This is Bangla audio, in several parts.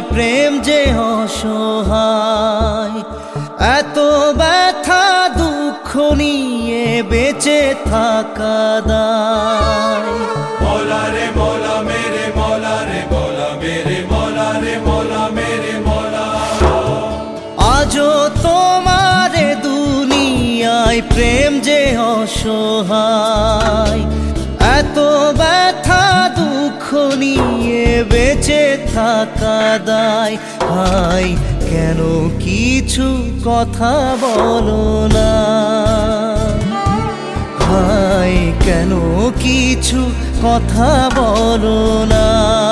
প্রেম যে অসহায়, এত ব্যথা দুঃখ নিয়ে বেঁচে থাকা দায়। মৌলা রে মৌলা মেরে মৌলা রে মৌলা মেরে মৌলা রে মৌলা মেরে মৌলা। আজও তোমার দুনিয়ায় প্রেম যে অসহায়, এত ব্যথা দুঃখ নিয়ে বেঁচে থাকা দায়। হাই কেন কিছু কথা বলো না, হাই কেন কিছু কথা বলো না।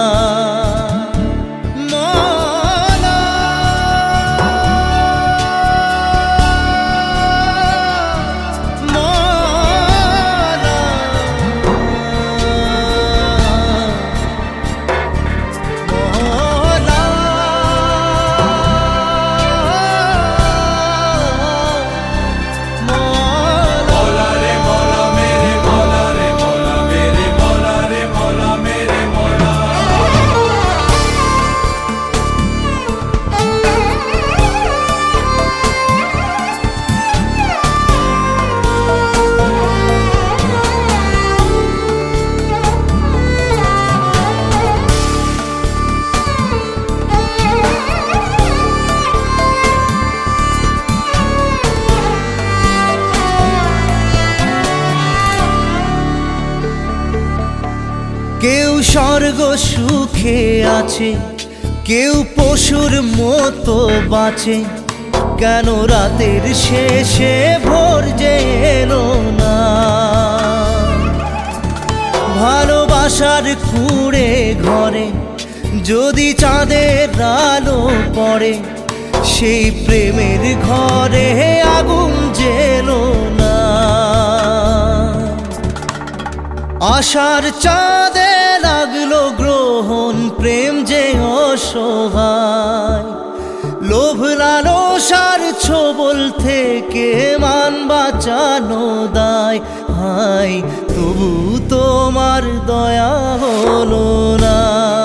কেউ স্বর্গ সুখে আছে, কেউ পশুর মতো বাঁচে। কেন রাতের শেষে ভোর যে এলো না? ভালোবাসার কুঁড়ে ঘরে যদি চাঁদের আলো পড়ে, সেই প্রেমের ঘরে আগুন জ্বেলো না। আশার চাঁদে লাগলো গ্রহণ, প্রেম যে অসহায়। লোভ লালসার ছোবল থেকে মান বাঁচানো দায়। হাই তবু তোমার দয়া হলো না,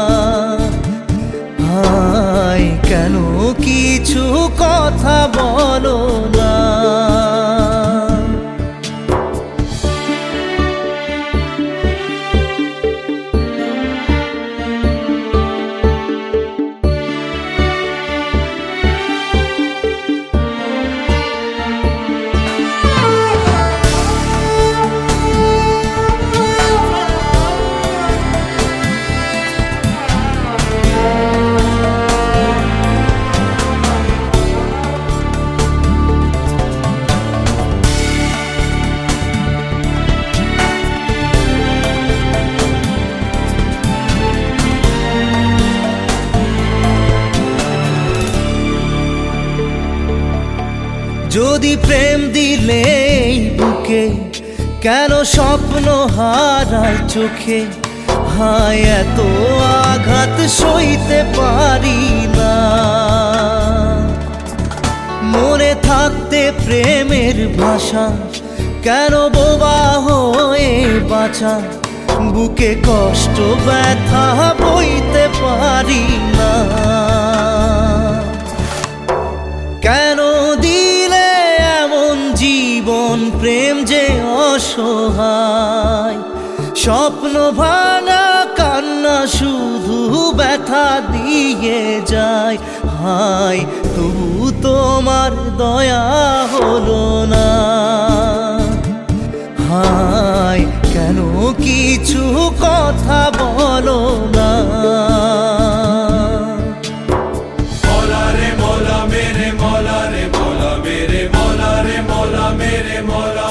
হাই কেন কিছু কথা বলো না। যদি প্রেম দিলে বুকে, কেন স্বপ্ন হারায় চোখে? হায় এত আঘাত সইতে পারি না। মনে থাকতে প্রেমের ভাষা, কেন বোবা হয়ে বাঁচা? বুকে কষ্ট ব্যথা বইতে পারি না। কেন দিলে এমন জীবন, প্রেম যে অসহায়। স্বপ্ন ভাঙা কান্না শুধু ব্যথা দিয়ে যায়। হায় তবু তোমার দয়া হলো না, হায় কেন কিছু কথা বলো না। মৌলা রে মৌলা মেরে মৌলা রে মৌলা মেরে মৌলা রে মৌলা মেরে মৌলা।